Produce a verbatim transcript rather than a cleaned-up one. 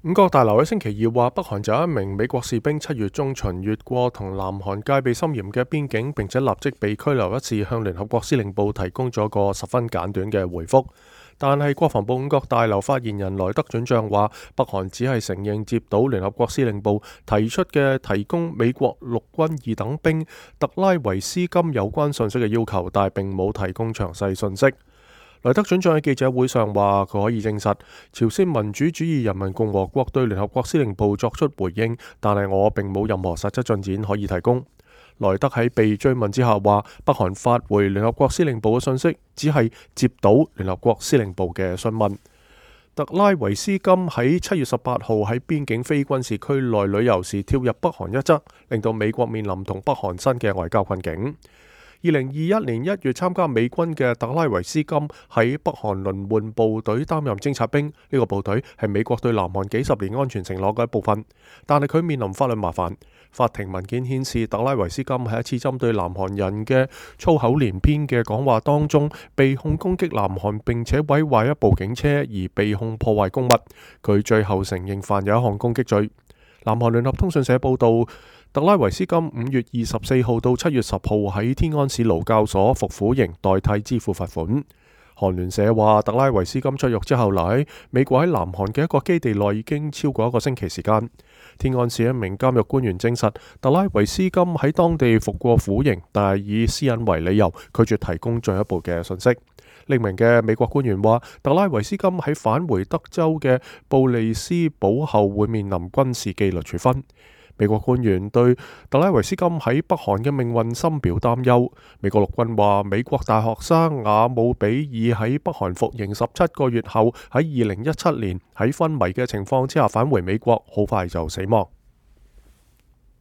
五角大樓喺星期二話，北韓就有一名美國士兵七月中旬越過同南韓戒備森嚴嘅邊境，並且立即被拘留一事，向聯合國司令部提供咗個十分簡短嘅回覆。但係國防部五角大樓發言人萊德准將話，北韓只係承認接到聯合國司令部提出嘅提供美國陸軍二等兵特拉維斯金有關信息嘅要求，但係並冇提供詳細信息。萊德准將喺記者會上話，佢可以證實朝鮮民主主義人民共和國對聯合國司令部作出回應，但係我並冇任何實質進展可以提供。萊德喺被追問之下話，北韓發回聯合國司令部嘅信息，只係接到聯合國司令部嘅詢問。特拉維斯金喺七月十八號喺邊境非軍事區內旅遊時跳入北韓一側，令到美國面臨同北韓新嘅外交困境。二零二一年一月參加美軍嘅特拉維斯金喺北韓輪換部隊擔任偵察兵，呢、這個部隊係美國對南韓幾十年安全承諾嘅一部分，但係佢面臨法律麻煩。法庭文件顯示，特拉維斯金喺一次針對南韓人嘅粗口連篇嘅講話當中，被控攻擊南韓並且毀壞一部警車，而被控破壞公物。佢最後承認犯有一項攻擊罪。南韓聯合通訊社報道，特拉維斯金五月二十四號到七月十號喺天安市勞教所服苦刑，代替支付罰款。韓聯社話，特拉維斯金出獄之後，留喺美國喺南韓嘅一個基地內已經超過一個星期時間。天安市一名監獄官員證實，特拉維斯金喺當地服過苦刑，但係以私隱為理由，拒絕提供進一步嘅信息。另一名嘅美國官員話，特拉維斯金喺返回德州嘅布利斯堡後會面臨軍事紀律處分。美國官員對特拉維斯金喺北韓嘅命運深表擔憂。美國陸軍話，美國大學生瓦姆比爾喺北韓服刑十七個月後，喺二零一七年喺昏迷嘅情況之下返回美國，好快就死亡。